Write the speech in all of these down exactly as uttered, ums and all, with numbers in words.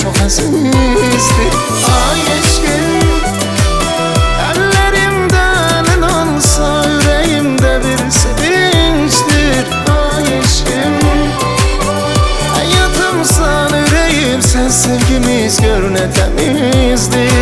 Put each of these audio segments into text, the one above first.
çok azizdir. Ay eşkim, ellerimden el alsa yüreğimde bir sevinçtir. Ay eşkim, hayatımsan yüreğim, sen sevgimiz gör ne temizdir.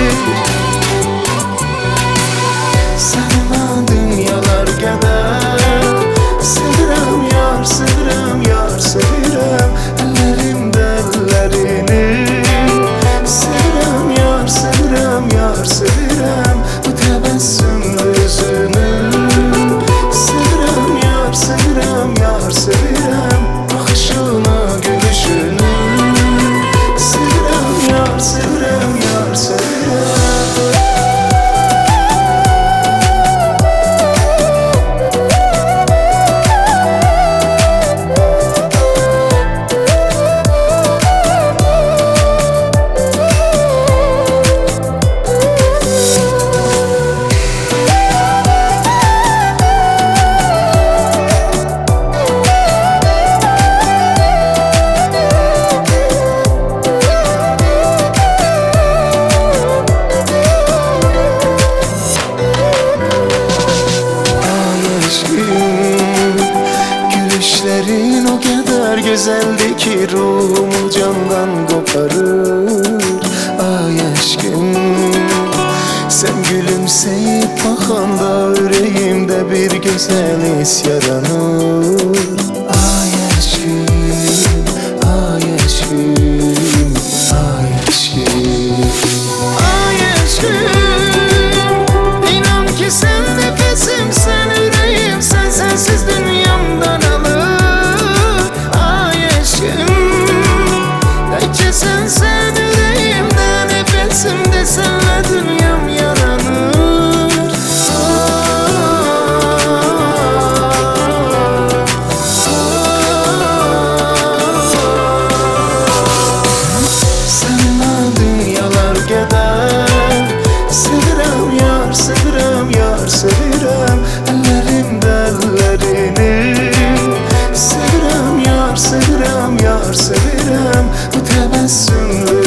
Sana dünyalar kadar sevirem yar, sevirem yar, sevirem. Ellerimde ellerini sevirem yar, sevirem yar, sevirem. Bu tebessümlü yüzünü sevirem yar, sevirem yar, sevirem. Bakışını, gülüşünü sevirem yar, sevirem yar, sevirem. Gülüşlerin o kadar güzeldi ki ruhumu candan koparır. Ay aşkım, sen gülümseyip bakanda yüreğimde bir güzel his yaranır. Ay aşkım, ay aşkım, ay aşkım, ay aşkım. İnan ki sen nefesim, sen yüreğim, sen sensiz dünyamdan alır. Ay aşkım, belki sen sen yüreğimden, nefesimde senle dünyam yaranır. Sana dünyalar kadar sevirem yar, sevirem yar, sevirem. Ellerimde ellerini sevirem yar, sevirem yar, sevirem. Bu tebessümlü